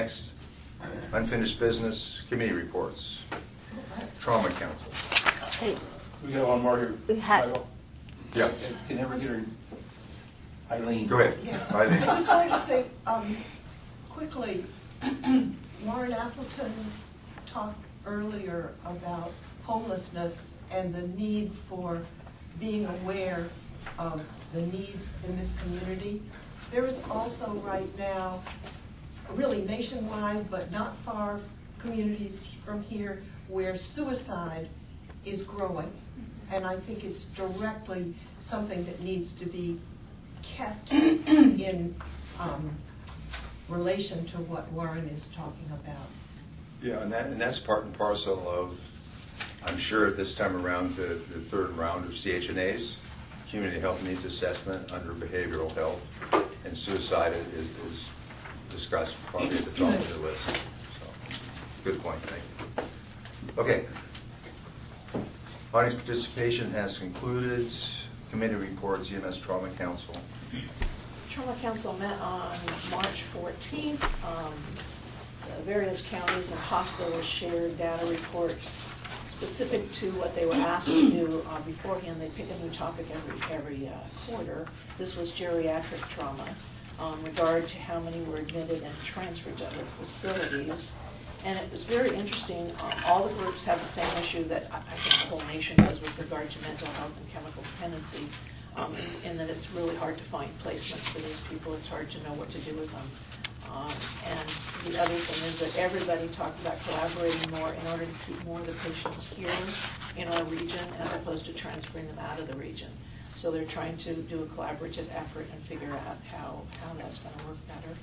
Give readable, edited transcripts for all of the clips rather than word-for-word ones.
Next, unfinished business, committee reports. Trauma Council. Hey, We got one more here. Michael. Yeah, Can never get her. Eileen. go ahead. I Eileen. just wanted to say quickly, Warren Appleton's talk earlier about homelessness and the need for being aware of the needs in this community. There is also right now, really nationwide, but not far communities from here, where suicide is growing. And I think it's directly something that needs to be kept in relation to what Warren is talking about. Yeah, and that's part and parcel of, I'm sure at this time around, the third round of CHNA's, Community Health Needs Assessment under behavioral health, and suicide is discussed probably at the top of the list. So, good point, thank you. Okay. Audience participation has concluded. Committee reports, EMS Trauma Council. Trauma Council met on March 14th. The various counties and hospitals shared data reports specific to what they were asked to do beforehand. They pick a new topic every quarter. This was geriatric trauma, regard to how many were admitted and transferred to other facilities. And it was very interesting. All the groups have the same issue that I think the whole nation does with regard to mental health and chemical dependency, in that it's really hard to find placements for these people. It's hard to know what to do with them. And the other thing is that everybody talked about collaborating more in order to keep more of the patients here in our region as opposed to transferring them out of the region. So they're trying to do a collaborative effort and figure out how that's going to work better.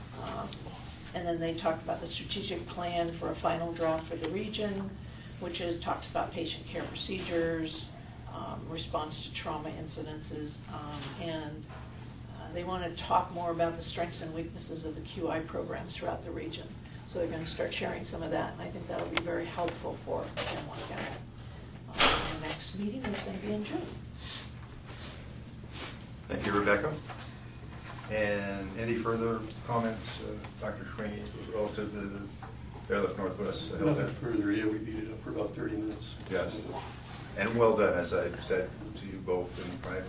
And then they talked about the strategic plan for a final draft for the region, which talks about patient care procedures, response to trauma incidences, and they want to talk more about the strengths and weaknesses of the QI programs throughout the region. So they're going to start sharing some of that, and I think that will be very helpful for San Juan County. The next meeting is going to be in June. Thank you, Rebecca. And any further comments, Dr. Schwingy, relative to the Airlift Northwest? Nothing further. Yeah, we beat it up for about 30 minutes. Yes. And well done, as I said to you both in private.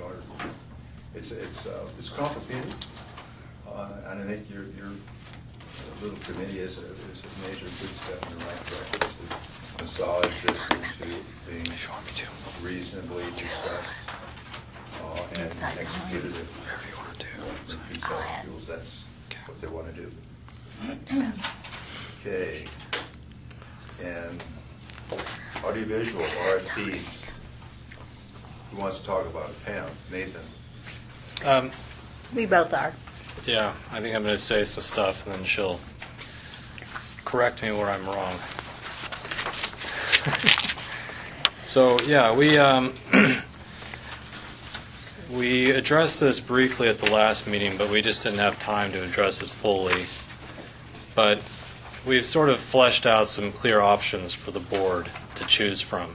It's complicated, and I think your little committee is a major good step in the right direction to massage this into being reasonably discussed and executed it. That's what they want to do. Okay. And audiovisual RFPs. Who wants to talk about it? Pam, Nathan. We both are. Yeah, I think I'm going to say some stuff, and then she'll correct me where I'm wrong. So, yeah, we addressed this briefly at the last meeting, but we just didn't have time to address it fully. But we've sort of fleshed out some clear options for the board to choose from.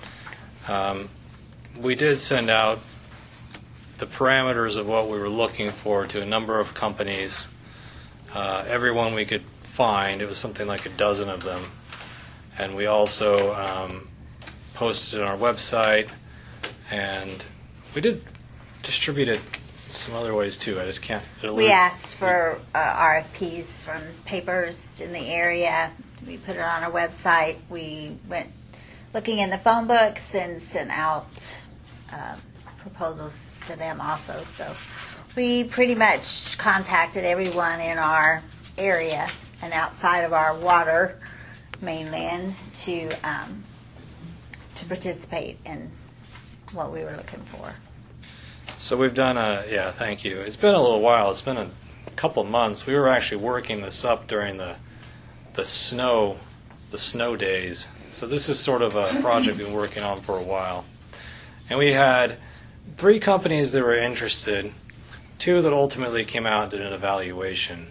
We did send out the parameters of what we were looking for to a number of companies. Everyone we could find, it was something like a dozen of them. And we also posted it on our website, and we did distribute it some other ways too. I just can't. We asked for RFPs from papers in the area. We put it on our website. We went looking in the phone books and sent out proposals to them also. So we pretty much contacted everyone in our area and outside of our water mainland to participate in what we were looking for. So we've done thank you. It's been a little while. It's been a couple months. We were actually working this up during the snow days. So this is sort of a project we've been working on for a while. And we had 3 companies that were interested, 2 that ultimately came out and did an evaluation.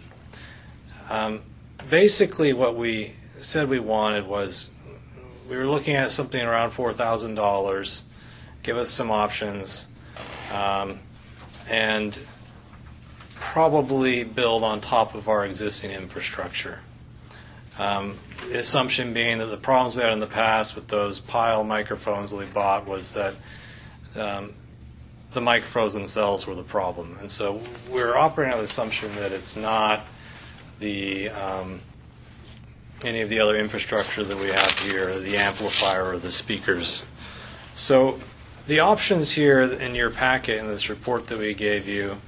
Basically what we said we wanted was we were looking at something around $4,000, give us some options, and probably build on top of our existing infrastructure. The assumption being that the problems we had in the past with those pile microphones that we bought was that the microphones themselves were the problem. And so we're operating on the assumption that it's not the any of the other infrastructure that we have here, the amplifier or the speakers. So the options here in your packet in this report that we gave you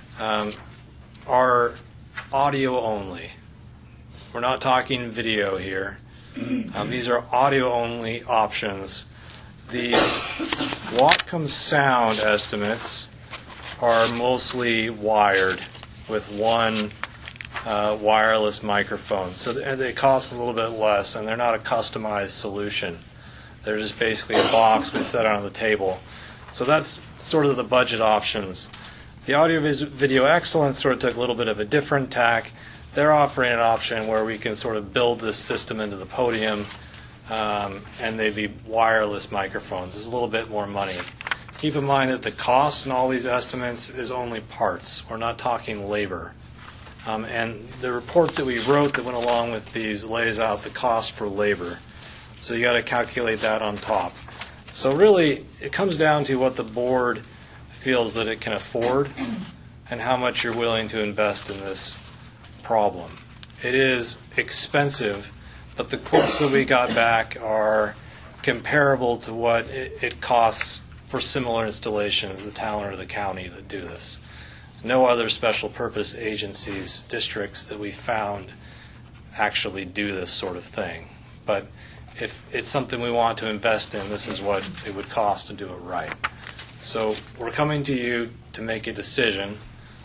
are audio only. We're not talking video here. These are audio only options. The Whatcom sound estimates are mostly wired with one wireless microphone. So they cost a little bit less, and they're not a customized solution. They're just basically a box we set on the table. So that's sort of the budget options. The Audio Video Excellence sort of took a little bit of a different tack. They're offering an option where we can sort of build this system into the podium, and they'd be wireless microphones. It's a little bit more money. Keep in mind that the cost in all these estimates is only parts. We're not talking labor. And the report that we wrote that went along with these lays out the cost for labor. So you got to calculate that on top. So really, it comes down to what the board feels that it can afford and how much you're willing to invest in this problem. It is expensive, but the quotes that we got back are comparable to what it costs for similar installations, the town or the county that do this. No other special purpose agencies, districts that we found actually do this sort of thing. But if it's something we want to invest in, this is what it would cost to do it right. So we're coming to you to make a decision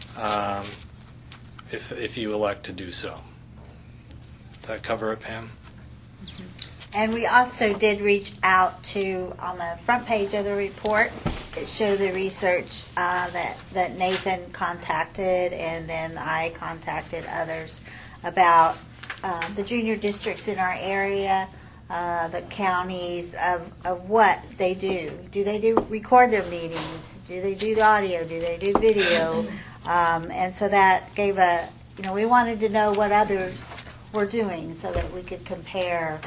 if you elect to do so. Does that cover it, Pam? And we also did reach out to, on the front page of the report, it showed the research that Nathan contacted, and then I contacted others about the junior districts in our area, the counties, of what they do. Do they record their meetings? Do they do the audio? Do they do video? And so that gave we wanted to know what others were doing so that we could compare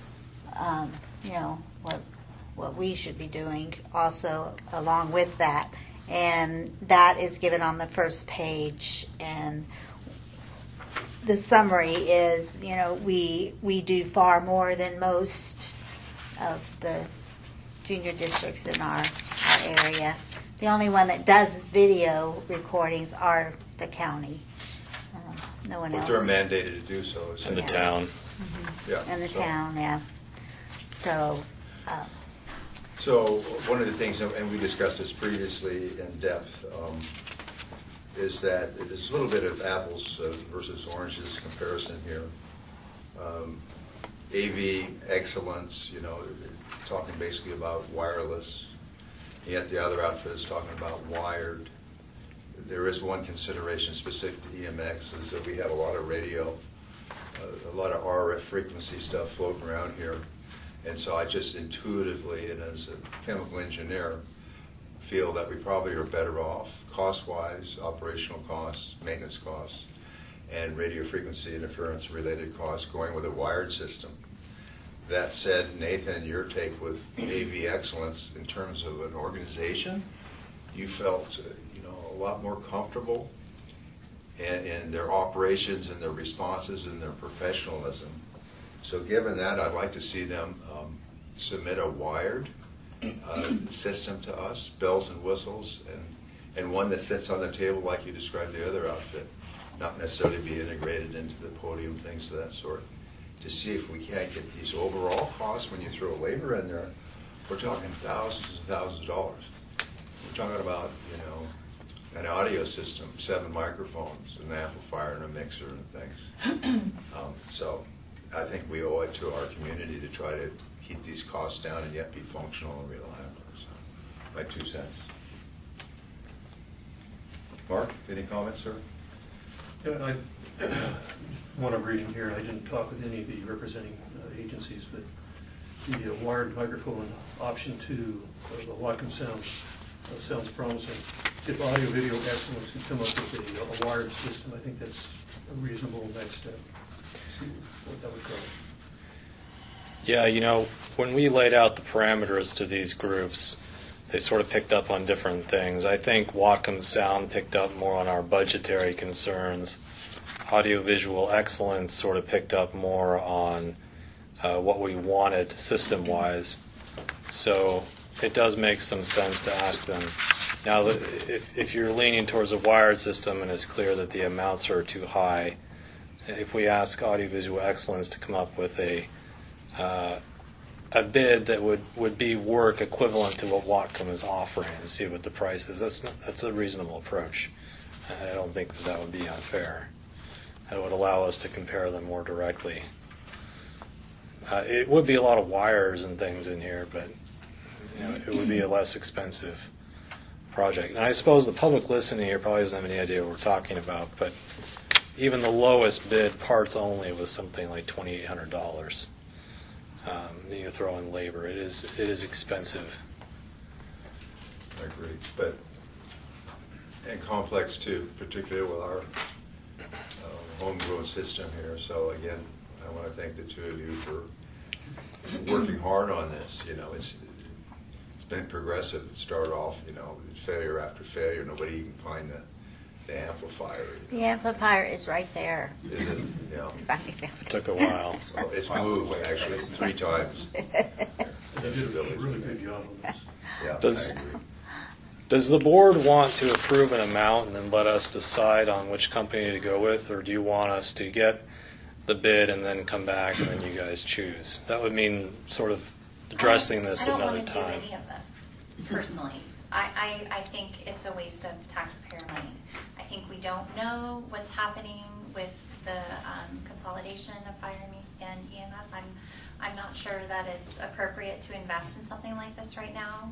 what we should be doing also along with that. And that is given on the first page. And the summary is, we do far more than most of the junior districts in our area. The only one that does video recordings are the county. No one else. They're mandated to do so. In the town. Yeah. In the town, yeah. So one of the things, and we discussed this previously in depth, is that there's a little bit of apples versus oranges comparison here. AV excellence, talking basically about wireless, yet the other outfit is talking about wired. There is one consideration specific to EMX, is that we have a lot of radio, a lot of RF frequency stuff floating around here. And so I just intuitively, and as a chemical engineer, feel that we probably are better off, cost-wise, operational costs, maintenance costs, and radio frequency interference-related costs, going with a wired system. That said, Nathan, your take with AV excellence in terms of an organization, you felt a lot more comfortable in their operations and their responses and their professionalism. So given that, I'd like to see them submit a wired system to us, bells and whistles, and one that sits on the table like you described the other outfit, not necessarily be integrated into the podium, things of that sort, to see if we can't get these overall costs. When you throw labor in there, we're talking thousands and thousands of dollars. We're talking about, an audio system, 7 microphones, an amplifier, and a mixer and things. So I think we owe it to our community to try to keep these costs down and yet be functional and reliable. So, my 2 cents. Mark, any comments, sir? Yeah, one of region here, I didn't talk with any of the representing agencies, but the wired microphone option 2, the Whatcom sounds promising. If Audio Video Excellence can come up with a wired system, I think that's a reasonable next step. See what that would cover. Yeah, when we laid out the parameters to these groups, they sort of picked up on different things. I think Whatcom Sound picked up more on our budgetary concerns. Audiovisual Excellence sort of picked up more on what we wanted system-wise. So it does make some sense to ask them. Now, if you're leaning towards a wired system and it's clear that the amounts are too high, if we ask Audiovisual Excellence to come up with a bid that would be work equivalent to what Whatcom is offering and see what the price is, that's a reasonable approach. I don't think that would be unfair. That would allow us to compare them more directly. It would be a lot of wires and things in here, but it would be a less expensive project. And I suppose the public listening here probably doesn't have any idea what we're talking about, but even the lowest bid, parts only, was something like $2,800. Then you throw in labor. It is expensive. I agree, but and complex too, particularly with our homegrown system here. So again, I want to thank the two of you for working hard on this. It's been progressive. It started off, failure after failure. Nobody can find the amplifier. The amplifier is right there. Is it? Yeah. It took a while. So it's moved actually 3 times. They did a really good job on this. Yeah, Does- I agree. Does the board want to approve an amount and then let us decide on which company to go with, or do you want us to get the bid and then come back and then you guys choose? That would mean sort of addressing this another I don't want to do time. any of this, personally. I think it's a waste of taxpayer money. I think we don't know what's happening with the consolidation of fire and EMS. I'm not sure that it's appropriate to invest in something like this right now.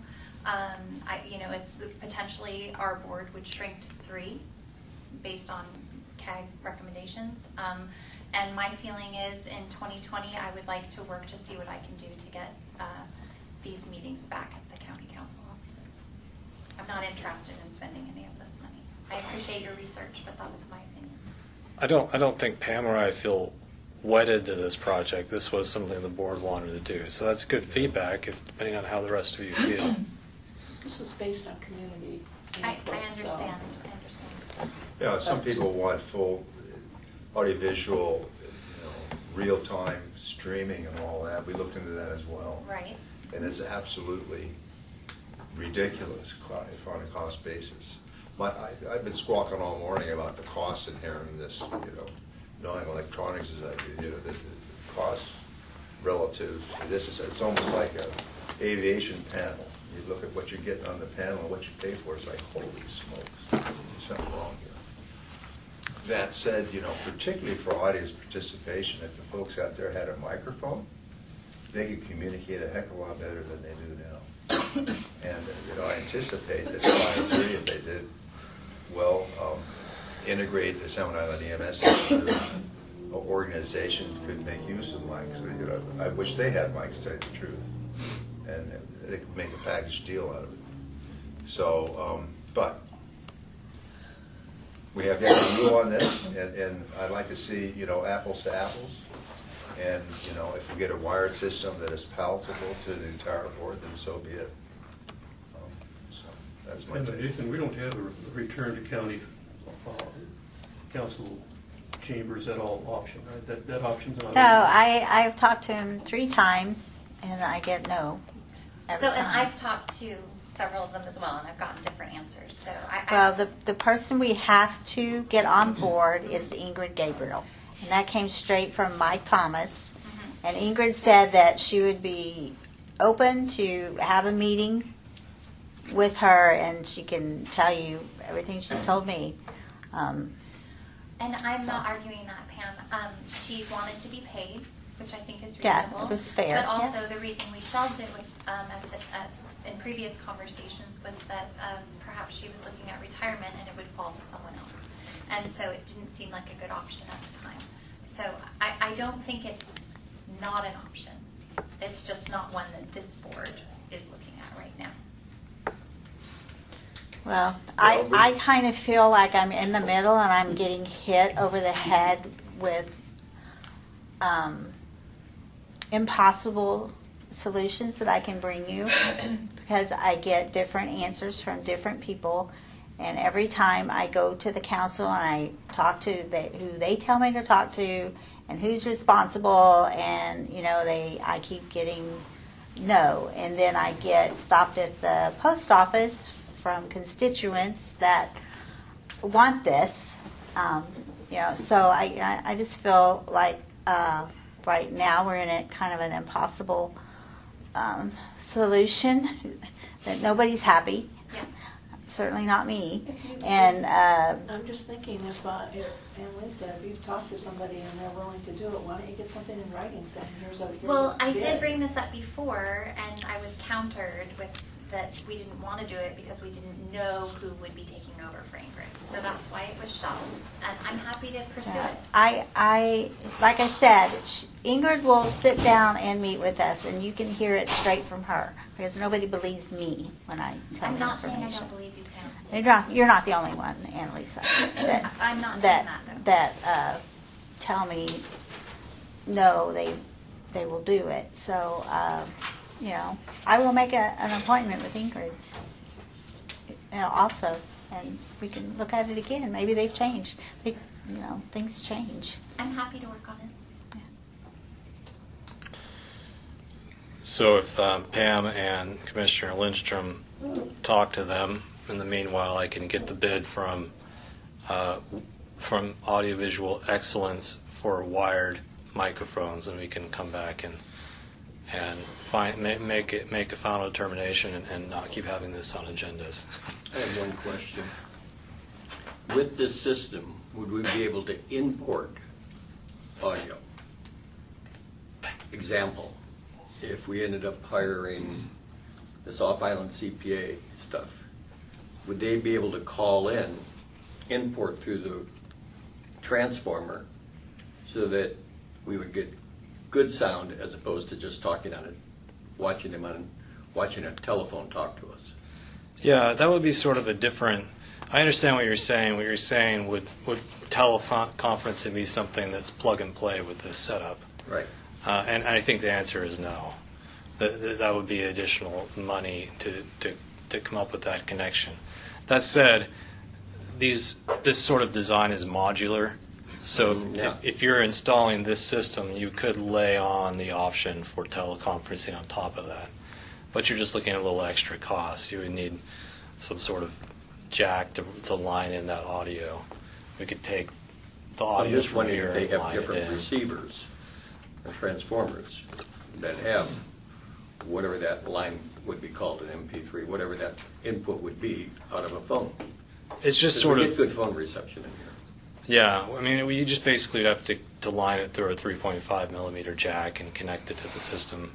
It's potentially our board would shrink to 3 based on CAG recommendations. And my feeling is in 2020, I would like to work to see what I can do to get these meetings back at the county council offices. I'm not interested in spending any of this money. I appreciate your research, but that's my opinion. I don't think Pam or I feel wedded to this project. This was something the board wanted to do. So that's good feedback, depending on how the rest of you feel. This was based on community I input, understand. so- I understand. Yeah, some people want full audiovisual, real-time streaming and all that. We looked into that as well. Right. And it's absolutely ridiculous on a cost basis. I've been squawking all morning about the costs inherent in this, knowing electronics is the cost relative to this. It's almost like an aviation panel. You look at what you're getting on the panel and what you pay for, it's like, holy smokes, there's something wrong here. That said, particularly for audience participation, if the folks out there had a microphone, they could communicate a heck of a lot better than they do now. And I anticipate that 5-3, if they did well, integrate the Salmon Island EMS organization could make use of mics. I wish they had mics, to tell you the truth, and they could make a package deal out of it. So, but we have yet to rule on this, and I'd like to see, apples to apples. And, if we get a wired system that is palatable to the entire board, then so be it. So that's my And take. Nathan, we don't have a return to county council chambers at all option, right? That option's not. No, I've talked to him 3 times, and I get no every And time. I've talked to several of them as well, and I've gotten different answers. So Well, the person we have to get on board is Ingrid Gabriel. And that came straight from Mike Thomas. And Ingrid said that she would be open to have a meeting with her, and she can tell you everything she told me. And I'm not arguing that, Pam. She wanted to be paid, which I think is Yeah, reasonable. it was fair, But also yeah. the reason we shelved it with, in previous conversations was that perhaps she was looking at retirement and it would fall to someone else. And so it didn't seem like a good option at the time. So I don't think it's not an option. It's just not one that this board is looking at right now. Well, I kind of feel like I'm in the middle, and I'm getting hit over the head with impossible solutions that I can bring you because I get different answers from different people. And every time I go to the council and I talk to who they tell me to talk to and who's responsible, and I keep getting no. And then I get stopped at the post office from constituents that want this. So I just feel like right now we're in a kind of an impossible solution that nobody's happy. Yeah. Certainly not me. And I'm just thinking if Annalisa, if you've talked to somebody and they're willing to do it, why don't you get something in writing saying here's a Well, I bid. did bring this up before, and I was countered with that we didn't want to do it because we didn't know who would be taking over for Ingrid. So that's why it was shelved, and I'm happy to pursue it. I like I said, Ingrid will sit down and meet with us, and you can hear it straight from her because nobody believes me when I tell I'm you not saying I information. don't believe you can. You're not the only one, Annalisa. I'm not saying that, though. That tell me no, they will do it. So I will make an appointment with Ingrid. Also, and we can look at it again. Maybe they've changed. Things change. I'm happy to work on it. So if Pam and Commissioner Lindstrom talk to them, in the meanwhile, I can get the bid from Audiovisual Excellence for wired microphones, and we can come back and make a final determination and not keep having this on agendas. I have one question. With this system, would we be able to import audio? Example, if we ended up hiring this off-island CPA stuff, would they be able to call in, import through the transformer so that we would get good sound as opposed to just talking on it, watching a telephone talk to us? Yeah, that would be sort of a different. I understand what you're saying. What you're saying would teleconferencing be something that's plug and play with this setup? Right. And I think the answer is no. That would be additional money to come up with that connection. That said, this sort of design is modular. So if you're installing this system, you could lay on the option for teleconferencing on top of that. But you're just looking at a little extra cost. You would need some sort of jack to line in that audio. We could take the audio I'm just from wondering here if they and have line it different in. receivers or transformers that have whatever that line would be called, an MP3, whatever that input would be out of a phone. It's just 'Cause sort we of get good phone reception in here. Yeah, I mean, you just basically have to line it through a 3.5 millimeter jack and connect it to the system.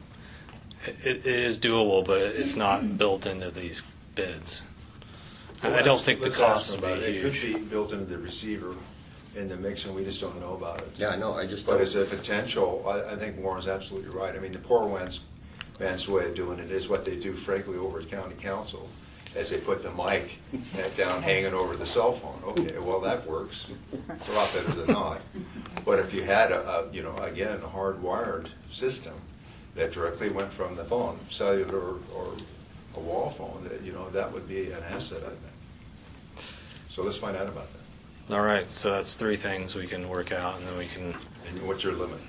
It is doable, but it's not built into these bids. And I don't think the Let's cost ask would them about be it. It huge. could be built into the receiver in the mix, and we just don't know about it. Yeah, I know. I just But don't. as a potential, I think Warren's absolutely right. I mean, the poor man's way of doing it is what they do, frankly, over at county council, as they put the mic down hanging over the cell phone. Okay, well, that works. It's a lot better than not. But if you had again, a hardwired system that directly went from the phone, cellular or a wall phone, that would be an asset, I think. So let's find out about that. All right, so that's three things we can work out, and then we can. And what's your limit?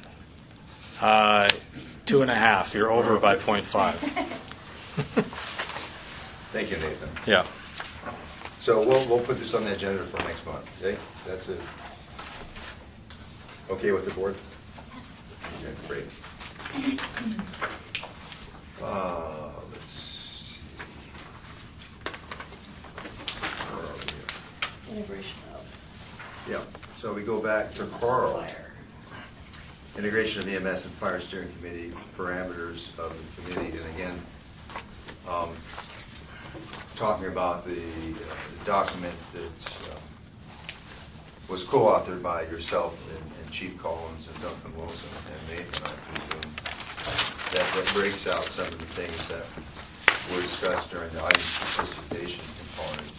2.5. You're over by 0.5. Thank you, Nathan. Yeah. So we'll put this on the agenda for next month, okay? That's it. Okay with the board? Okay, great. Let's see. Where are we here? Integration of Yeah, so we go back to Carl. fire. Integration of EMS and Fire Steering Committee, parameters of the committee, and again, talking about the document that was co-authored by yourself and Chief Collins and Duncan Wilson and Nathan, I presume, that breaks out some of the things that were discussed during the audience participation component,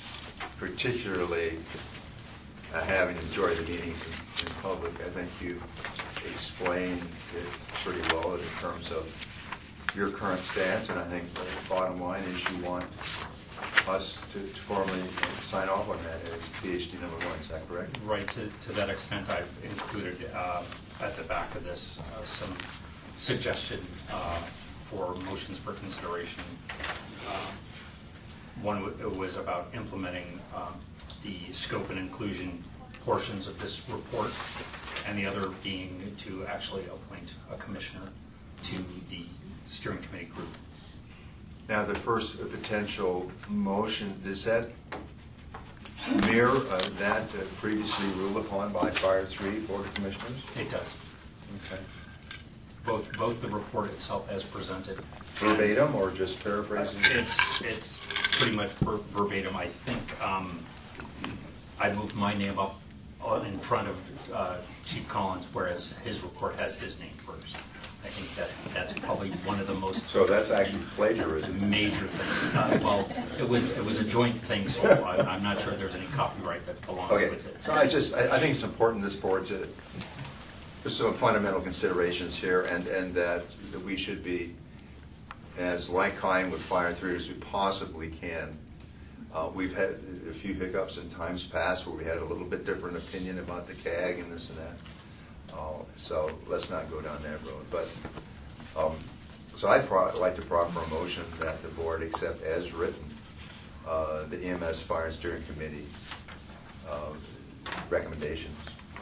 particularly having enjoyed the meetings in public. I think you explained it pretty well in terms of your current stance, and I think the bottom line is you want us to formally sign off on that as PhD number 1. Is that correct? Right, to that extent, I've included at the back of this some suggestion for motions for consideration. One was about implementing the scope and inclusion portions of this report, and the other being to actually appoint a commissioner to the steering committee group. Now, the first potential motion, does that mirror that previously ruled upon by Fire 3 Board of Commissioners? It does. Okay. Both the report itself as presented. Verbatim or just paraphrasing? It's pretty much verbatim. I think I moved my name up in front of Chief Collins, whereas his report has his name first. I think that's probably one of the most So that's actually plagiarism. major things. Well, it was a joint thing, so I'm not sure there's any copyright that belongs Okay, with it. so I think it's important this board to, there's some fundamental considerations here, and that we should be as like-kind with Fire 3 as we possibly can. We've had a few hiccups in times past where we had a little bit different opinion about the CAG and this and that. So let's not go down that road. But so I'd like to proffer a motion that the board accept as written the EMS Fire and Steering Committee recommendations.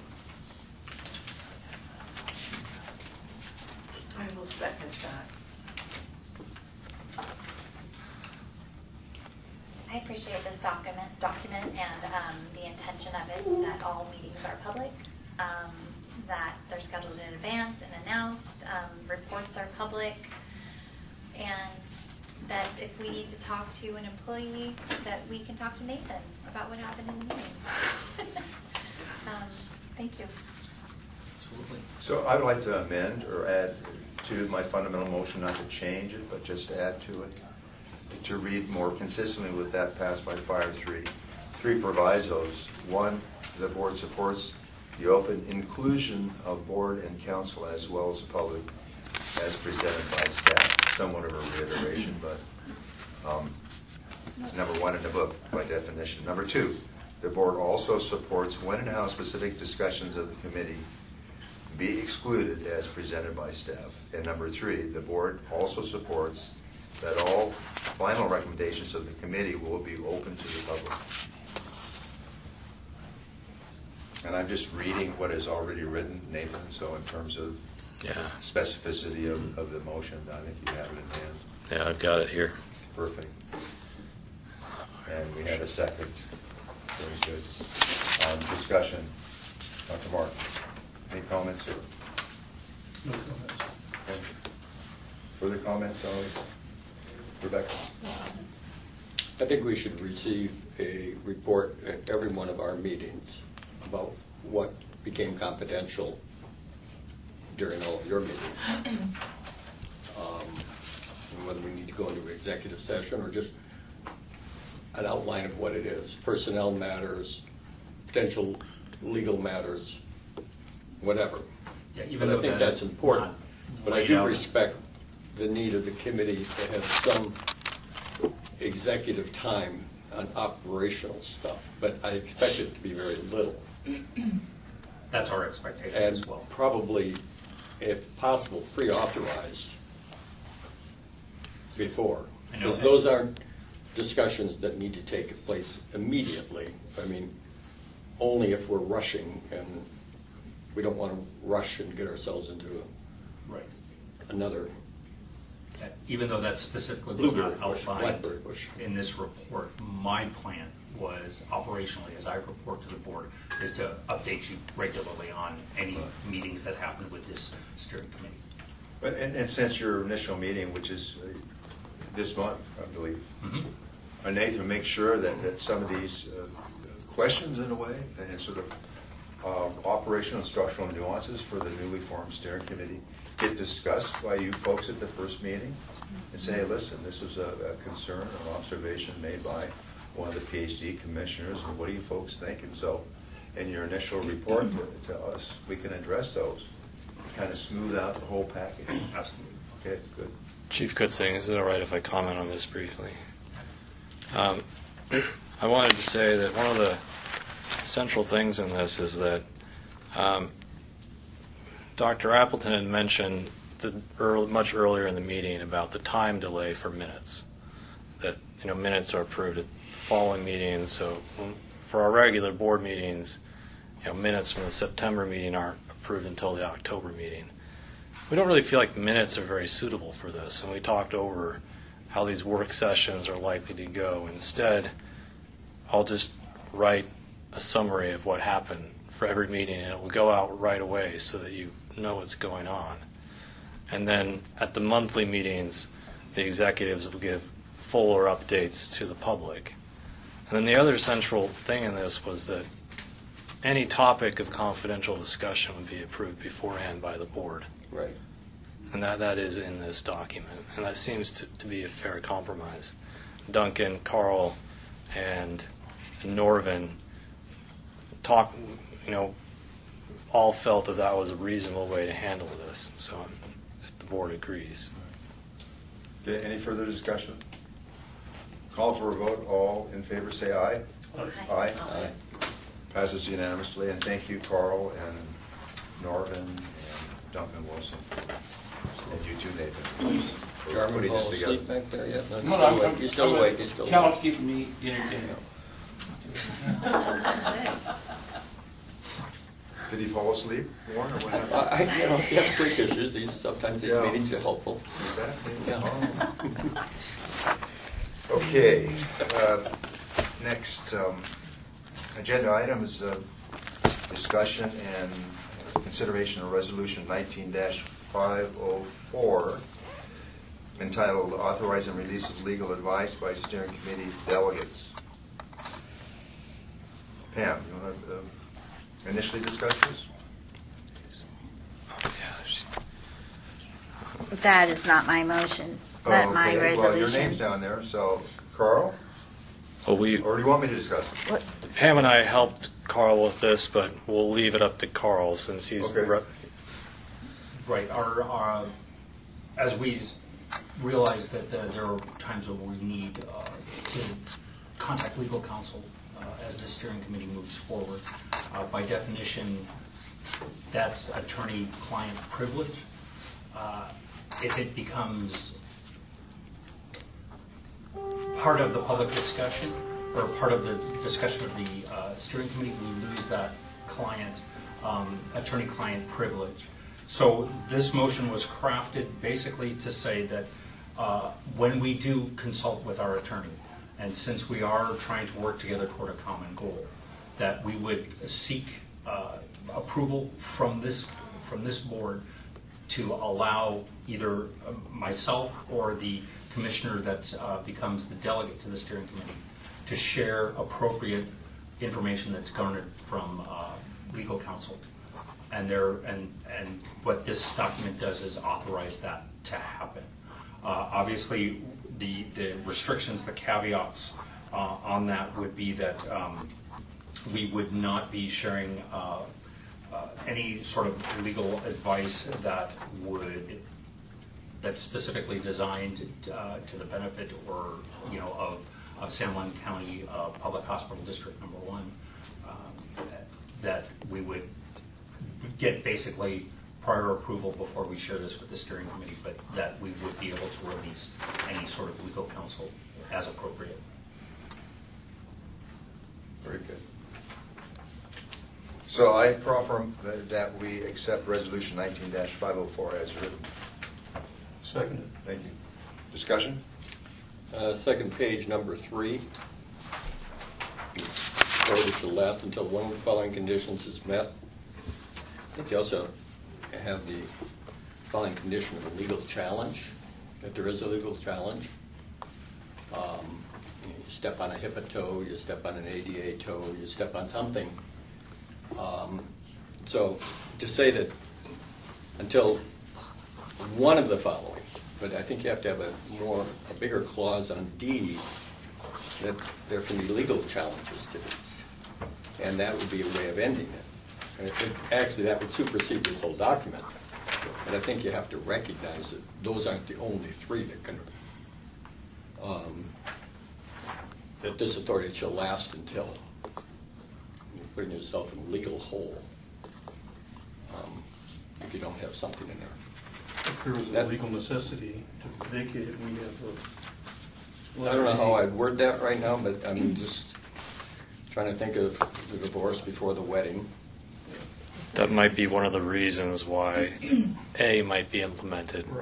I will second that. I appreciate this document and the intention of it, that all meetings are public, that they're scheduled in advance and announced, reports are public, and that if we need to talk to an employee, that we can talk to Nathan about what happened in the meeting. Thank you. Absolutely. So I would like to amend or add to my fundamental motion, not to change it, but just add to it, to read more consistently with that passed by Fire 3. 3 provisos. 1, the board supports the open inclusion of board and council as well as the public as presented by staff. Somewhat of a reiteration, but number 1 in the book by definition. Number 2, the board also supports when and how specific discussions of the committee be excluded as presented by staff. And number 3, the board also supports that all final recommendations of the committee will be open to the public. And I'm just reading what is already written, Nathan, so in terms of specificity of the motion, I think you have it in hand. Yeah, I've got it here. Perfect. And we had a second. Very good. Discussion. Dr. Mark, any comments? Or? No comments. Okay. Further comments, always? Rebecca? I think we should receive a report at every one of our meetings about what became confidential during all of your meetings. And whether we need to go into executive session or just an outline of what it is. Personnel matters, potential legal matters, whatever. Yeah, even But though I think that that's is important. not But I laid do out. respect the need of the committee to have some executive time on operational stuff, but I expect it to be very little. That's our expectation And as well. probably, if possible, pre-authorized before. I know. Because those aren't discussions that need to take place immediately. I mean, only if we're rushing, and we don't want to rush and get ourselves into Right. another Even though that specifically was blueberry not bush, outlined blackberry bush. in this report, my plan was operationally, as I report to the board, is to update you regularly on any meetings that happen with this steering committee. But, and since your initial meeting, which is this month, I believe, Nathan, make sure that some of these questions, in a way, and sort of operational and structural nuances for the newly formed steering committee get discussed by you folks at the first meeting and say, hey, listen, this is a concern, an observation made by one of the PhD commissioners, and what do you folks think? And so in your initial report to us, we can address those. kind of smooth out the whole package? Absolutely. Okay, good. Chief Kutzing, is it all right if I comment on this briefly? I wanted to say that one of the central things in this is that Dr. Appleton had mentioned much earlier in the meeting about the time delay for minutes. That minutes are approved at the following meetings. So for our regular board meetings, minutes from the September meeting aren't approved until the October meeting. We don't really feel like minutes are very suitable for this, and we talked over how these work sessions are likely to go. Instead, I'll just write a summary of what happened for every meeting, and it will go out right away so that you know what's going on. And then at the monthly meetings, the executives will give fuller updates to the public. And then the other central thing in this was that any topic of confidential discussion would be approved beforehand by the board. Right. And that is in this document. And that seems to be a fair compromise. Duncan, Carl, and Norvin all felt that was a reasonable way to handle this. So if the board agrees. Okay, any further discussion? Call for a vote. All in favor say aye. Aye. Aye. Passes unanimously. And thank you, Carl and Norvin and Duncan Wilson. And you too, Nathan, for Jarman putting this fall together. asleep back there yet? No, Come on, I'm- he's still I'm- awake. He's still awake. Cal's keeping me entertained. Did he fall asleep, Warren, or what happened? He has sleep issues. Sometimes these Yeah. meetings are helpful. Exactly. Yeah. Okay, next agenda item is discussion and consideration of resolution 19-504 entitled Authorizing Release of Legal Advice by Steering Committee Delegates. Pam, you want to initially discuss this? That is not my motion, but my Okay, well, your name's resolution. down there, so Carl, Well, or do you want me to discuss it? Pam and I helped Carl with this, but we'll leave it up to Carl since he's the Okay. rep. Right. As we realize that there are times when we need to contact legal counsel as the steering committee moves forward. By definition, that's attorney-client privilege. If it becomes part of the public discussion or part of the discussion of the steering committee, we lose that attorney-client privilege. So this motion was crafted basically to say that when we do consult with our attorney, and since we are trying to work together toward a common goal, that we would seek approval from this board to allow either myself or the commissioner that becomes the delegate to the steering committee to share appropriate information that's garnered from legal counsel. And what this document does is authorize that to happen. Obviously, the restrictions, the caveats on that would be that we would not be sharing any sort of legal advice that's specifically designed to the benefit or of San Juan County Public Hospital District Number 1. That we would get basically prior approval before we share this with the steering committee, but that we would be able to release any sort of legal counsel as appropriate. Very good. So I proffer that we accept resolution 19-504 as written. Seconded. Thank you. Discussion? Second page, number 3. Order shall last until one of the following conditions is met. I think you also have the following condition of a legal challenge, that there is a legal challenge. You step on a HIPAA toe, you step on an ADA toe, you step on something. So to say that until one of the following, but I think you have to have a bigger clause on D that there can be legal challenges to this, and that would be a way of ending it. Actually, that would supersede this whole document, And I think you have to recognize that those aren't the only three that can, that this authority shall last until. You're putting yourself in a legal hole if you don't have something in there. If there was a legal necessity to vacate it, we have I don't know how I'd word that right now, but I'm just trying to think of the divorce before the wedding. That might be one of the reasons why A might be implemented. Right.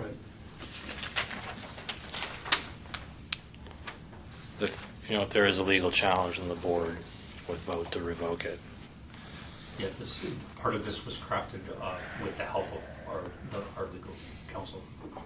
If there is a legal challenge, then the board would vote to revoke it. Yeah, part of this was crafted with the help of our legal counsel.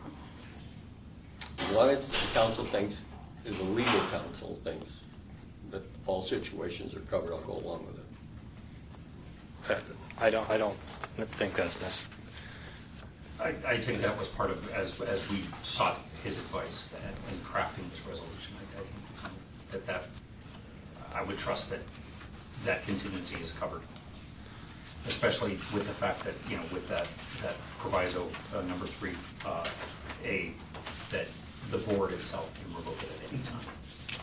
What the council thinks is the legal counsel thinks that all situations are covered. I'll go along with it. I don't think that's necessary. I think that was part of, as we sought his advice in crafting this resolution, I think that I would trust that contingency is covered, especially with the fact that, with that proviso, number 3A, that the board itself can revoke it at any time.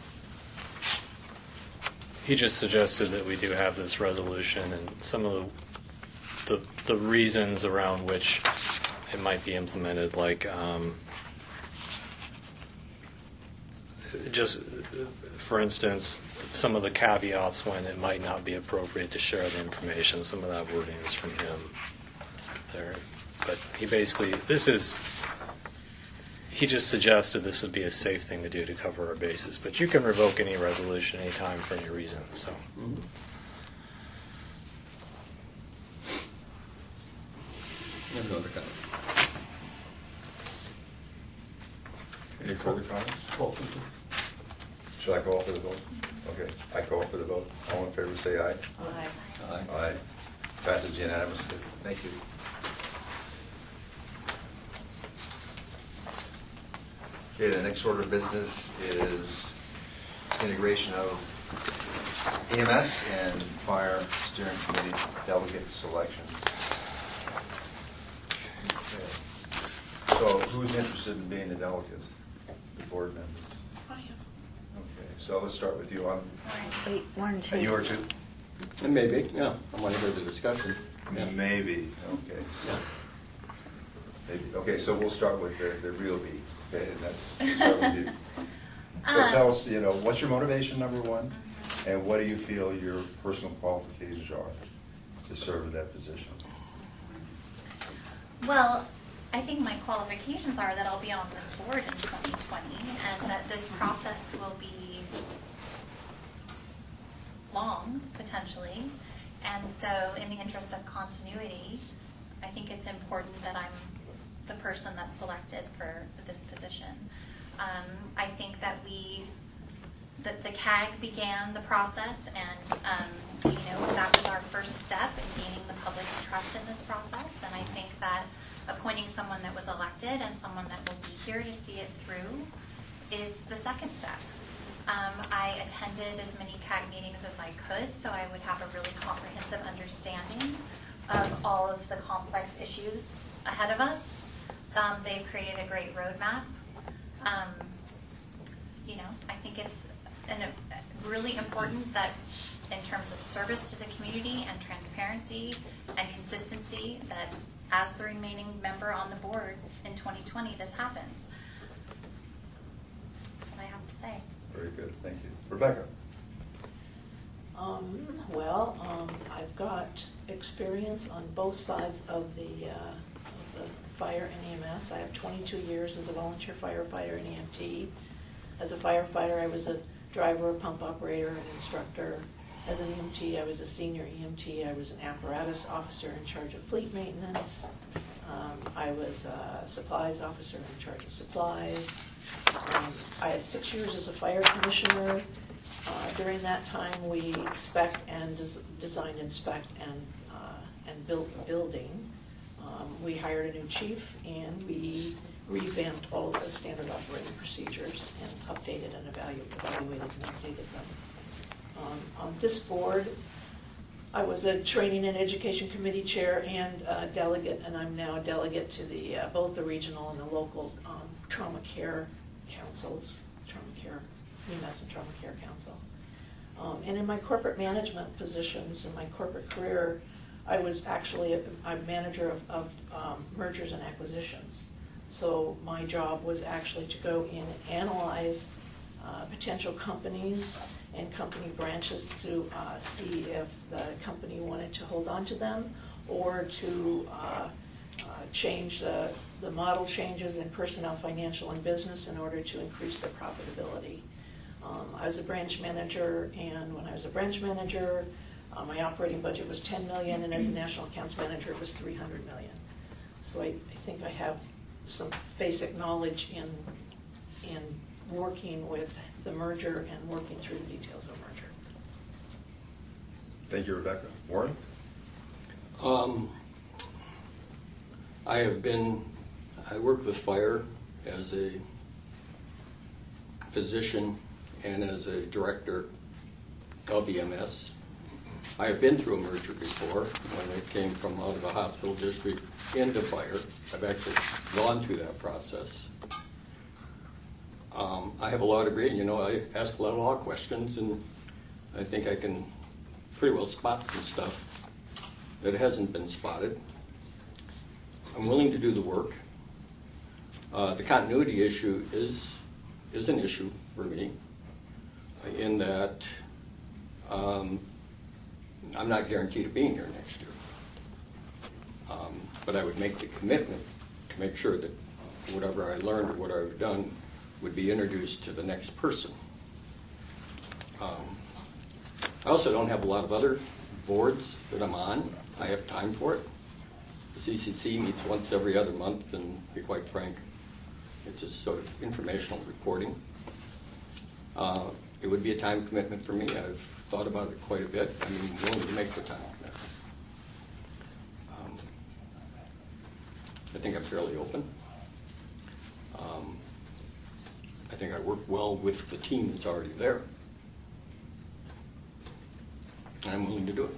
He just suggested that we do have this resolution and some of the reasons around which it might be implemented, like just for instance, some of the caveats when it might not be appropriate to share the information. Some of that wording is from him there, but he just suggested this would be a safe thing to do to cover our bases. But you can revoke any resolution anytime for any reason. So. There's another comment. Any further comments? Well, Should I call for the vote? Okay, I call for the vote. All in favor, say aye. Aye. Aye. Aye. Passes unanimously. Thank you. Okay, the next order of business is integration of EMS and Fire Steering Committee delegate selection. Okay. So who's interested in being the delegate? The board members? I am. Okay, so let's start with you on, Wait, one, two. and you are too? And maybe, yeah. I want to hear the discussion. Yeah. Maybe, okay. Yeah. Maybe. Okay, so we'll start with the real B. Okay, and that's start with you. So tell us, what's your motivation, number one, and what do you feel your personal qualifications are to serve in that position? Well, I think my qualifications are that I'll be on this board in 2020 and that this process will be long, potentially. And so in the interest of continuity, I think it's important that I'm the person that's selected for this position. I think that the CAG began the process, and that was our first step in gaining the public's trust in this process. And I think that appointing someone that was elected and someone that will be here to see it through is the second step. I attended as many CAG meetings as I could, so I would have a really comprehensive understanding of all of the complex issues ahead of us. They've created a great roadmap. I think it's really important that in terms of service to the community and transparency and consistency, that as the remaining member on the board in 2020, this happens. That's what I have to say. Very good, thank you. Rebecca? I've got experience on both sides of the fire and EMS. I have 22 years as a volunteer firefighter and EMT. As a firefighter, I was a driver, a pump operator, an instructor. As an EMT, I was a senior EMT. I was an apparatus officer in charge of fleet maintenance. I was a supplies officer in charge of supplies. I had 6 years as a fire commissioner. During that time, we designed, inspect, and built the building. We hired a new chief, and we revamped all of the standard operating procedures and updated and evaluated and updated them. On this board, I was a training and education committee chair and delegate, and I'm now a delegate to the both the regional and the local trauma care councils, EMS and Trauma Care Council. And in my corporate management positions, in my corporate career, I was actually a manager of mergers and acquisitions. So my job was actually to go in and analyze potential companies and company branches to see if the company wanted to hold on to them or to change the model changes in personnel, financial, and business in order to increase their profitability. I was a branch manager, and when I was a branch manager, my operating budget was $10 million, and as a national accounts manager, it was $300 million. So I think I have some basic knowledge in working with the merger and working through the details of a merger. Thank you, Rebecca. Warren? I worked with fire as a physician and as a director of EMS. I have been through a merger before when I came from out of the hospital district into fire. I've actually gone through that process. I have a law degree, and I ask a lot of law questions, and I think I can pretty well spot some stuff that hasn't been spotted. I'm willing to do the work. The continuity issue is an issue for me in that I'm not guaranteed of being here next year. But I would make the commitment to make sure that whatever I learned or what I've done would be introduced to the next person. I also don't have a lot of other boards that I'm on. I have time for it. The CCC meets once every other month, and to be quite frank, it's just sort of informational reporting. It would be a time commitment for me. I've thought about it quite a bit. I'm willing to make the time commitment. I think I'm fairly open. I think I work well with the team that's already there. And I'm willing to do it.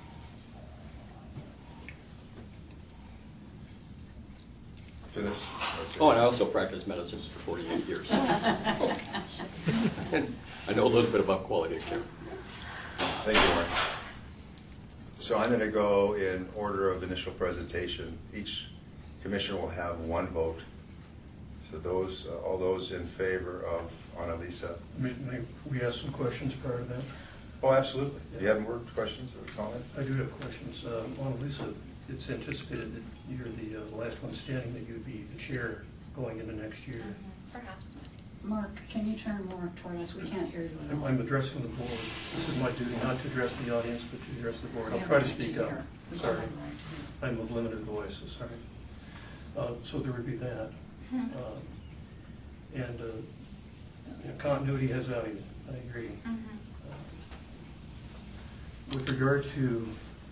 Finish. Oh, and I also practiced medicine for 48 years. I know a little bit about quality of care. Thank you, Warren. So I'm going to go in order of initial presentation. Each commissioner will have one vote. So all those in favor of Annalisa. May we ask some questions prior to that? Oh, absolutely. Do you have more questions or comments? I do have questions. Annalisa, it's anticipated that you're the last one standing, that you'd be the chair going into next year. Perhaps. Mark, can you turn more toward us? We can't hear you at all. I'm addressing the board. This is my duty, not to address the audience, but to address the board. We I'll have try a to right speak to up. hear. We Sorry. have a right to hear. I'm of limited voice, so sorry. So there would be that. And continuity has value. I agree. With regard to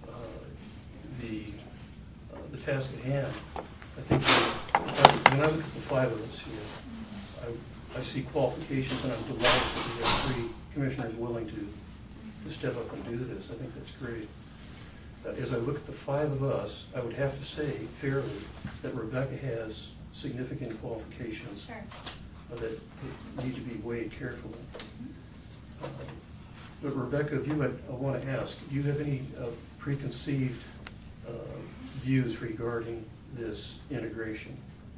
the task at hand, I think when I look at the five of us here, I see qualifications, and I'm delighted that we have three commissioners willing to step up and do this. I think that's great. As I look at the five of us, I would have to say fairly that Rebecca has significant qualifications that need to be weighed carefully. But Rebecca, of you, I want to ask, do you have any preconceived views regarding this integration?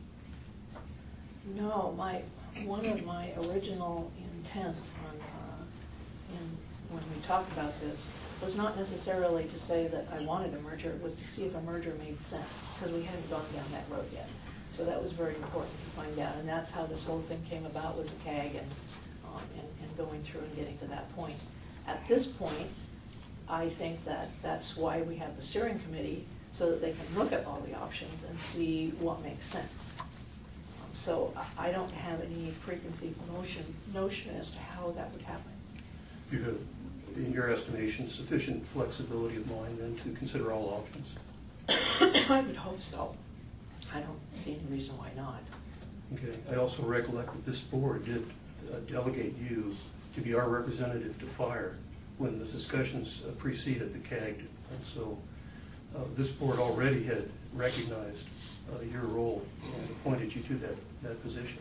No, one of my original intents when we talked about this was not necessarily to say that I wanted a merger, it was to see if a merger made sense, because we hadn't gone down that road yet. So that was very important to find out, and that's how this whole thing came about with the CAG and going through and getting to that point. At this point, I think that that's why we have the steering committee, so that they can look at all the options and see what makes sense. So I don't have any preconceived notion as to how that would happen. You have, in your estimation, sufficient flexibility of mind then to consider all options? I would hope so. I don't see any reason why not. Okay. I also recollect that this board did delegate you to be our representative to fire when the discussions preceded the CAG. And so this board already had recognized your role and appointed you to that position.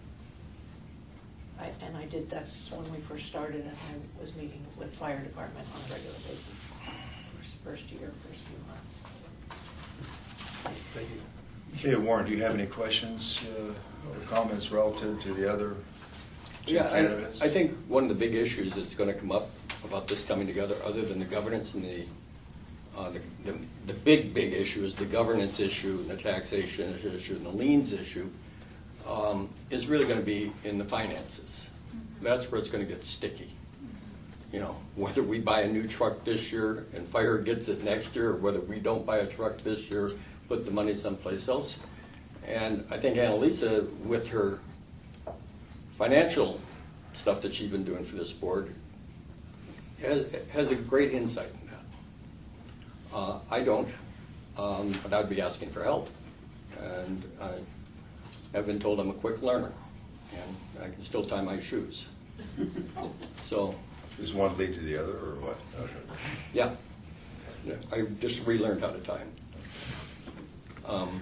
And I did, that's when we first started, and I was meeting with fire department on a regular basis, first year, first few months. Thank you. Okay, Warren, do you have any questions or comments relative to the other two Yeah, candidates? I think one of the big issues that's going to come up about this coming together, other than the governance and the big issue is the governance issue, and the taxation issue, and the liens issue, is really going to be in the finances. That's where it's going to get sticky. You know, whether we buy a new truck this year and fire gets it next year, or whether we don't buy a truck this year, put the money someplace else. And I think Annalisa, with her financial stuff that she's been doing for this board, has a great insight in that. I don't, but I'd be asking for help. And I've been told I'm a quick learner, and I can still tie my shoes. So. Does one lead to the other, or what? Yeah. I just relearned how to tie them.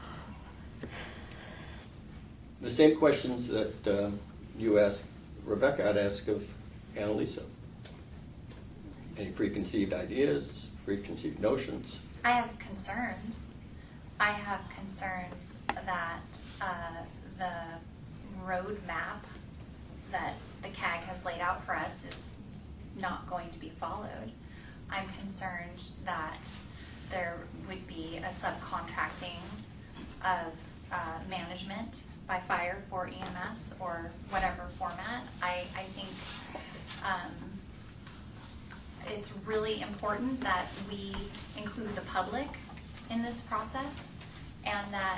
The same questions that you asked Rebecca, I'd ask of Annalisa. Any preconceived ideas, preconceived notions? I have concerns. I have concerns that the roadmap that the CAG has laid out for us is not going to be followed. I'm concerned that there would be a subcontracting of management by fire for EMS or whatever format. I think it's really important that we include the public in this process, and that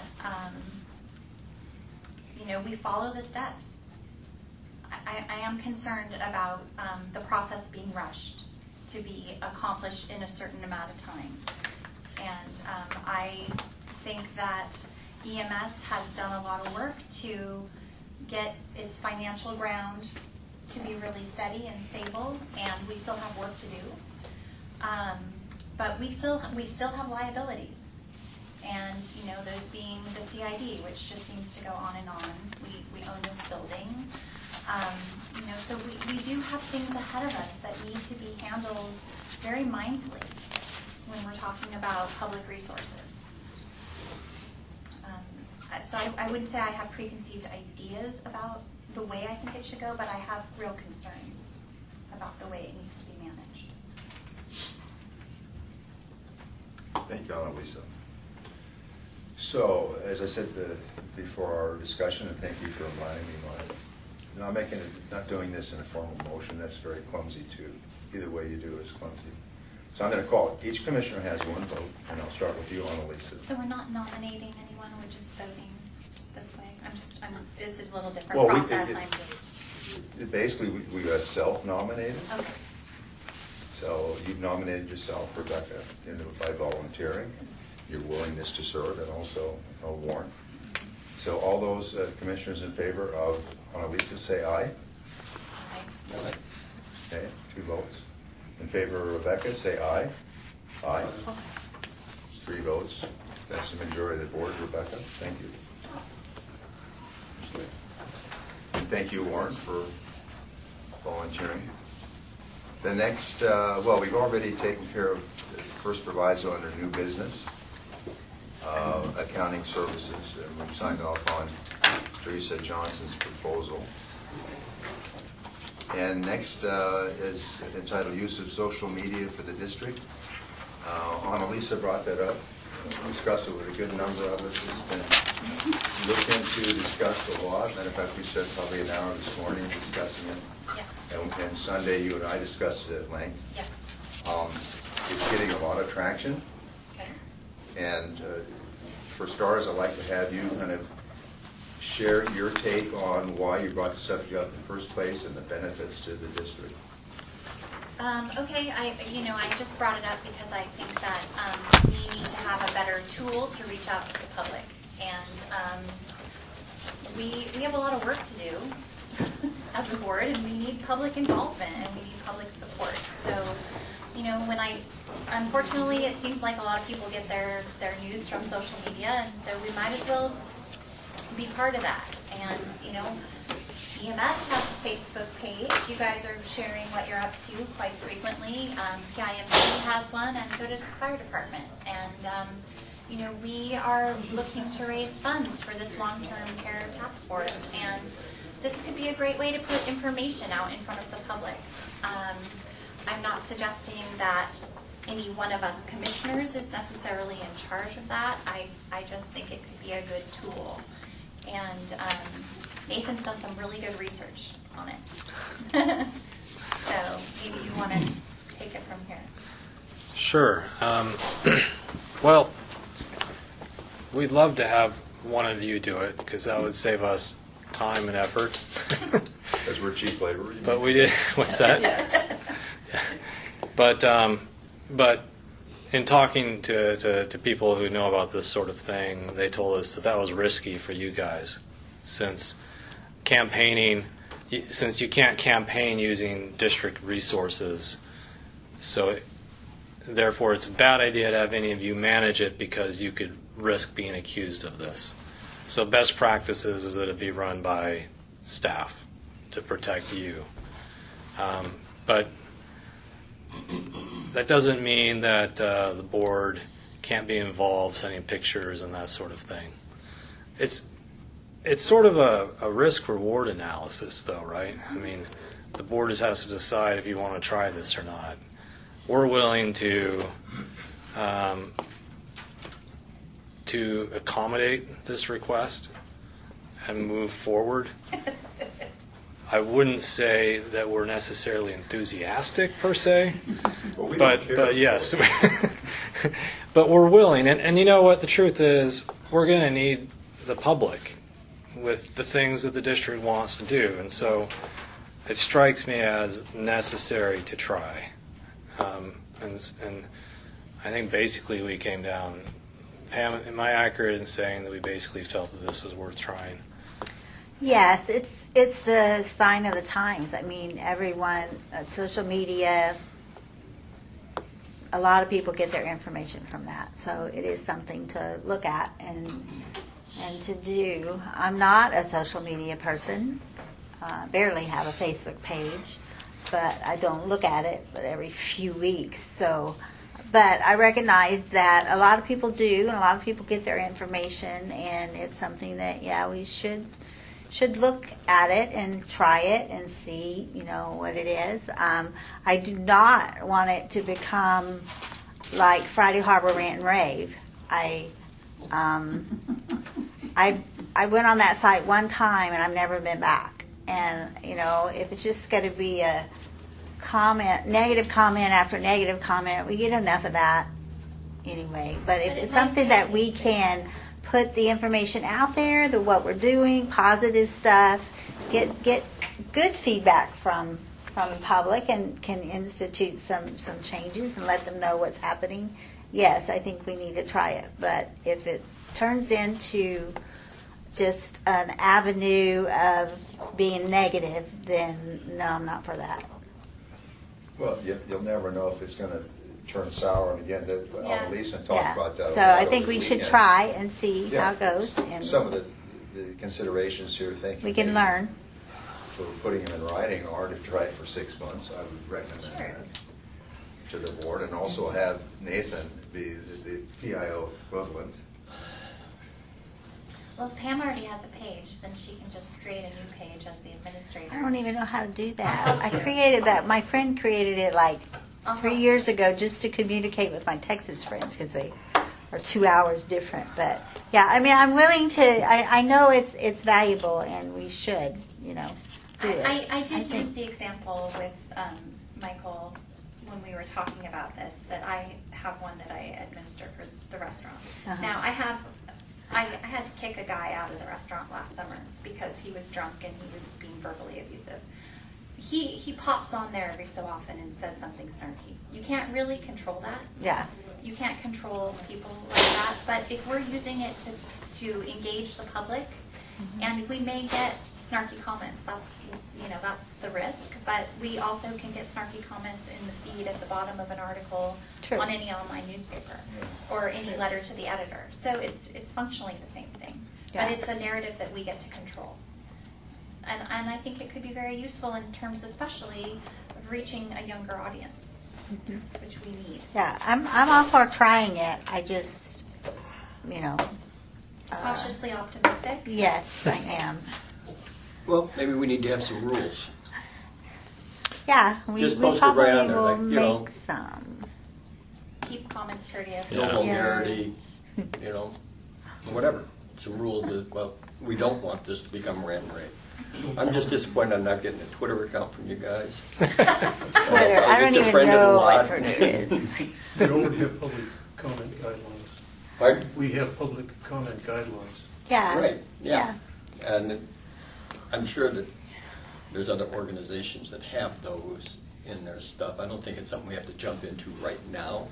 we follow the steps. I am concerned about the process being rushed to be accomplished in a certain amount of time. And I think that EMS has done a lot of work to get its financial ground to be really steady and stable, and we still have work to do. But we still have liabilities. And, those being the CID, which just seems to go on and on. We own this building. So we do have things ahead of us that need to be handled very mindfully when we're talking about public resources. So I wouldn't say I have preconceived ideas about the way I think it should go, but I have real concerns about the way it needs to be managed. Thank you, Annalisa. So, as I said before our discussion, and thank you for reminding me on it, not doing this in a formal motion, that's very clumsy too. Either way you do is clumsy. So I'm going to call it. Each commissioner has one vote, and I'll start with you, Annalisa. So we're not nominating anyone, we're just voting this way? This is a little different process. Basically, we have self-nominated. Okay. So you've nominated yourself, Rebecca, by volunteering, your willingness to serve, and also Warren. So all those commissioners in favor of Annalisa, say aye. Aye. Okay, 2 votes. In favor of Rebecca, say aye. Aye. 3 votes. That's the majority of the board. Rebecca, thank you. And thank you, Warren, for volunteering. The next, we've already taken care of the first proviso under new business, accounting services, and we've signed off on Teresa Johnson's proposal. And next is entitled Use of Social Media for the District. Annalisa brought that up, discussed it with a good number of us. It's been looked into, discussed a lot. Matter of fact, we spent probably an hour this morning discussing it. Yes. And Sunday, you and I discussed it at length. Yes. It's getting a lot of traction. Okay. And for starters, I'd like to have you kind of share your take on why you brought the subject up in the first place and the benefits to the district. Okay, I just brought it up because I think that we need to have a better tool to reach out to the public. And we have a lot of work to do. as a board, and we need public involvement and we need public support. So, unfortunately, it seems like a lot of people get their news from social media, and so we might as well be part of that. And, EMS has a Facebook page. You guys are sharing what you're up to quite frequently. PIMC has one, and so does the fire department. And, we are looking to raise funds for this long-term care task force, and this could be a great way to put information out in front of the public. I'm not suggesting that any one of us commissioners is necessarily in charge of that. I just think it could be a good tool. And Nathan's done some really good research on it. So maybe you want to take it from here. Sure. Well, we'd love to have one of you do it because that would save us time and effort. Because we're cheap labor. You But mean? we did. What's that? Yes. But in talking to people who know about this sort of thing, they told us that was risky for you guys, since you can't campaign using district resources. So therefore, it's a bad idea to have any of you manage it because you could risk being accused of this. So best practices is that it be run by staff to protect you. But that doesn't mean that the board can't be involved sending pictures and that sort of thing. It's sort of a risk-reward analysis, though, right? I mean, the board just has to decide if you want to try this or not. We're willing to accommodate this request and move forward. I wouldn't say that we're necessarily enthusiastic per se, Well, we don't care. but yes, but we're willing. And you know what? The truth is, we're going to need the public with the things that the district wants to do, and so it strikes me as necessary to try. And I think basically we came down. Pam, am I accurate in saying that we basically felt that this was worth trying? Yes, it's the sign of the times. I mean, everyone, social media, a lot of people get their information from that. So it is something to look at and to do. I'm not a social media person. Barely have a Facebook page, but I don't look at it but every few weeks. So, but I recognize that a lot of people do, and a lot of people get their information, and it's something that we should look at it and try it and see, what it is. I do not want it to become like Friday Harbor Rant and Rave. I went on that site one time and I've never been back. And, if it's just going to be a negative comment after negative comment, we get enough of that anyway. But if it's something that we can put the information out there, what we're doing, positive stuff, get good feedback from the public, and can institute some changes and let them know what's happening. Yes, I think we need to try it. But if it turns into just an avenue of being negative, then no, I'm not for that. Well, you'll never know if it's going to turn sour. And again, Lisa talked about that. So I think we should try and see how it goes. And some of the considerations here, thinking we can learn. for putting them in writing are to try it for 6 months. I would recommend that to the board, and also have Nathan be the PIO equivalent. Well, if Pam already has a page, then she can just create a new page as the administrator. I don't even know how to do that. I created that. My friend created it like 3 years ago just to communicate with my Texas friends because they are 2 hours different. But yeah, I mean, I'm willing to. I know it's valuable, and we should, do it. I did use the example with Michael when we were talking about this, that I have one that I administer for the restaurant. Uh-huh. Now, I had to kick a guy out of the restaurant last summer because he was drunk and he was being verbally abusive. He pops on there every so often and says something snarky. You can't really control that. Yeah. You can't control people like that. But if we're using it to engage the public And we may get snarky comments. That's, that's the risk. But we also can get snarky comments in the feed at the bottom of an article True. on any online newspaper or any letter to the editor. So it's functionally the same thing. Yeah. But it's a narrative that we get to control. And I think it could be very useful in terms especially of reaching a younger audience, which we need. Yeah, I'm all for trying it. I just, Cautiously optimistic. yes, I am. Well, maybe we need to have some rules. Yeah, we Just post it right probably on there, will like, you know. make some. Keep comments courteous. No Yeah. vulgarity, whatever. Some rules that, well, we don't want this to become rant and rave. I'm just disappointed I'm not getting a Twitter account from you guys. Twitter, I don't even know what Twitter is. We already have public comment guidelines. Pardon? We have public comment guidelines. Yeah. Right, yeah. And I'm sure that there's other organizations that have those in their stuff. I don't think it's something we have to jump into right now.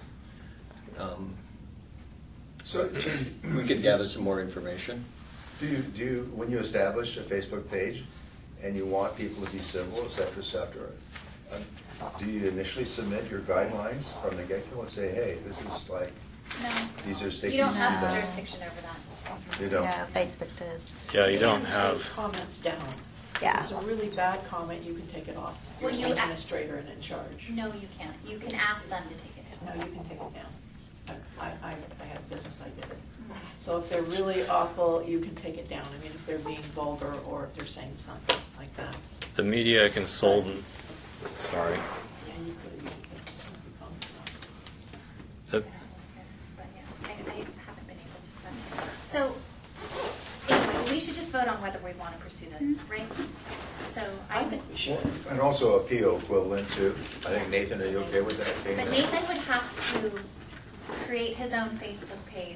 So We could gather some more information. do you, when you establish a Facebook page and you want people to be civil, et cetera, do you initially submit your guidelines from the get-go and say, hey, this is like, No. these are state. You don't have No. jurisdiction over that. You don't? Yeah, Facebook does. Yeah, you don't can have. take comments down. Yeah. If it's a really bad comment, you can take it off. You're Well, the you- administrator and in charge. No, you can't. You can ask them to take it No, down. you can take it down. I had a business, I did it. So if they're really awful, you can take it down. I mean, if they're being vulgar or if they're saying something like that. The media consultant, sorry. Yeah, you could comment on The, But yeah, I haven't been able to. But. So anyway, we should just vote on whether we want to pursue this, right? So I think we should. And also a PO equivalent too. I think, Nathan, are you okay with that? But Nathan would have to create his own Facebook page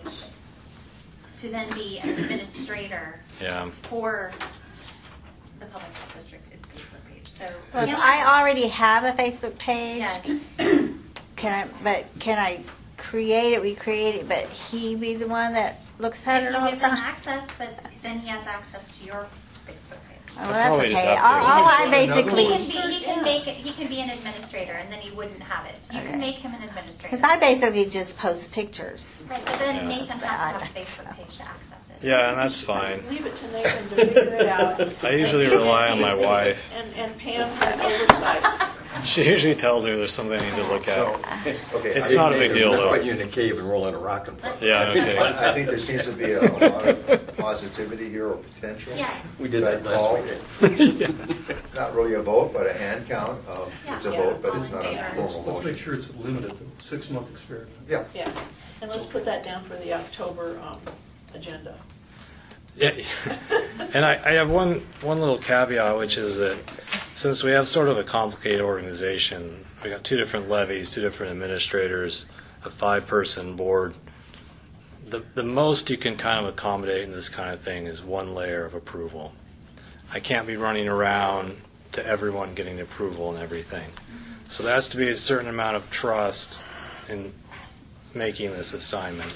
to then be an administrator yeah. for the public health district Facebook page. So Well, him- I already have a Facebook page. yes. Can I create it, recreate it, but he be the one that looks at If it you all the give him time? access, but then he has access to your Facebook page. Oh, well, that's Probably just okay. have to- All I basically, He can be an administrator, and then he wouldn't have it. So you Okay. can make him an administrator. because I basically just post pictures. Right, but then Yeah. Nathan has to have a Facebook page to access it. Yeah, and that's fine. Leave it to Nathan to figure it out. I usually rely on my wife. And Pam has oversight. She usually tells me there's something I need to look at. Okay. It's not a big deal, though. Put you in a cave and roll in a rock and play. Yeah, okay. I think there seems to be a lot of positivity here or potential. Yes. We did that Call. last week. Not really a vote, but a hand count. It's a Yeah. vote, but All it's in not a favor. formal Let's make motion. sure it's limited, though. 6-month experiment. Yeah. Yeah, and let's put that down for the October agenda. Yeah, and I have one little caveat, which is that since we have sort of a complicated organization, we got 2 different levies, 2 different administrators, a 5-person board. The most you can kind of accommodate in this kind of thing is 1 layer of approval. I can't be running around to everyone getting approval and everything. So there has to be a certain amount of trust in making this assignment.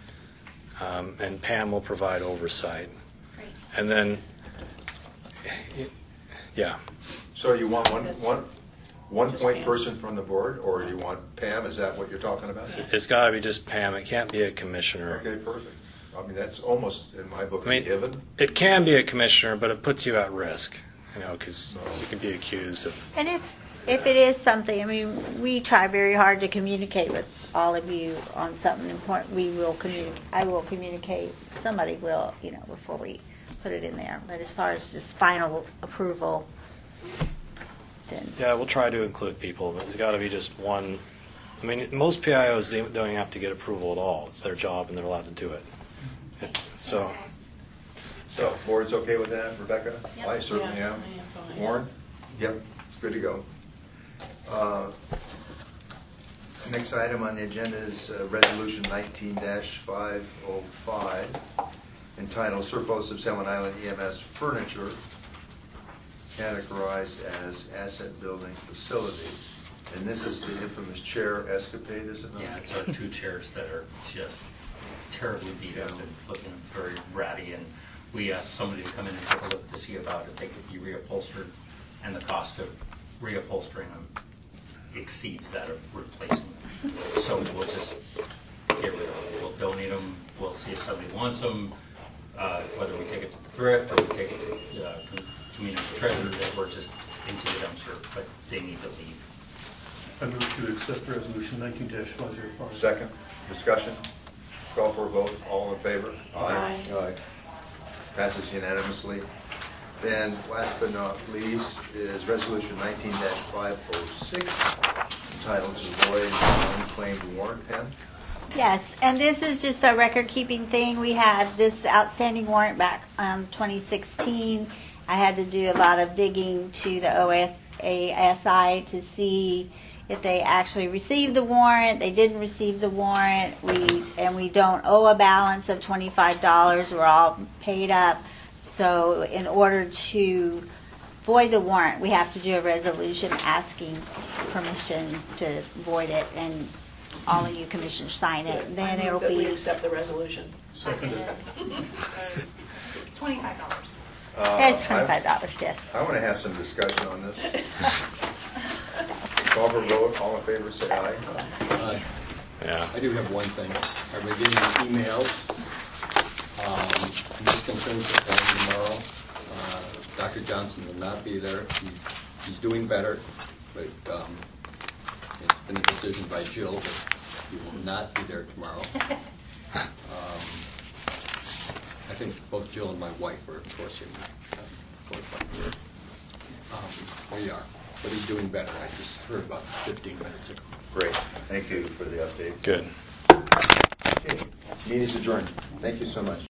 And Pam will provide oversight. Great. And then, yeah, So you want one point person from the board, or do you want Pam? Is that what you're talking about? it's got to be just Pam. It can't be a commissioner. Okay, perfect. I mean, that's almost, in my book, I mean, a given. it can be a commissioner, but it puts you at risk, because you can be accused of. And if it is something, I mean, we try very hard to communicate with all of you on something important. We will communicate. I will communicate. Somebody will, before we put it in there. But as far as just final approval, then Yeah, we'll try to include people, but there's got to be just one. I mean, most PIOs don't have to get approval at all. It's their job, and they're allowed to do it. So, So, board's okay with that, Rebecca? Yep. I certainly Yeah, am. I am fine. Warren? Yep, it's good to go. Next item on the agenda is Resolution 19-505, entitled Surplus of Salmon Island EMS Furniture, categorized as asset building facility. And this is the infamous chair escapade, is it not? Yeah, it's our 2 chairs that are just terribly beat up and looking very ratty, and we asked somebody to come in and take a look to see about if they could be reupholstered, and the cost of reupholstering them exceeds that of replacing them. So we'll just get rid of them. We'll donate them. We'll see if somebody wants them, whether we take it to the thrift or we take it to community treasure, that we're just into the dumpster, but they need to leave. I move to accept resolution 19-505. Second, discussion, call for a vote, all in favor? Aye. Aye. Passes unanimously. Then, last but not least, is resolution 19-506, entitled to void an unclaimed warrant pen. Yes, and this is just a record-keeping thing. We had this outstanding warrant back 2016. I had to do a lot of digging to the OSASI to see if they actually received the warrant. They didn't receive the warrant. We don't owe a balance of $25. We're all paid up. So in order to void the warrant, we have to do a resolution asking permission to void it, and all of you commissioners sign it. Then I move it'll that we be. accept the resolution. Seconded. It's $25. It's $25, yes. I want to have some discussion on this. Call for a vote, all in favor, say aye. Yeah. I do have one thing. I've been getting emails. I'm just concerned for tomorrow. Dr. Johnson will not be there. He's doing better, but it's been a decision by Jill that he will not be there tomorrow. I think both Jill and my wife are enforcing there you are. But he's doing better. I just heard about 15 minutes ago. Great, thank you for the update. Good. Okay, meeting is adjourned. Thank you so much.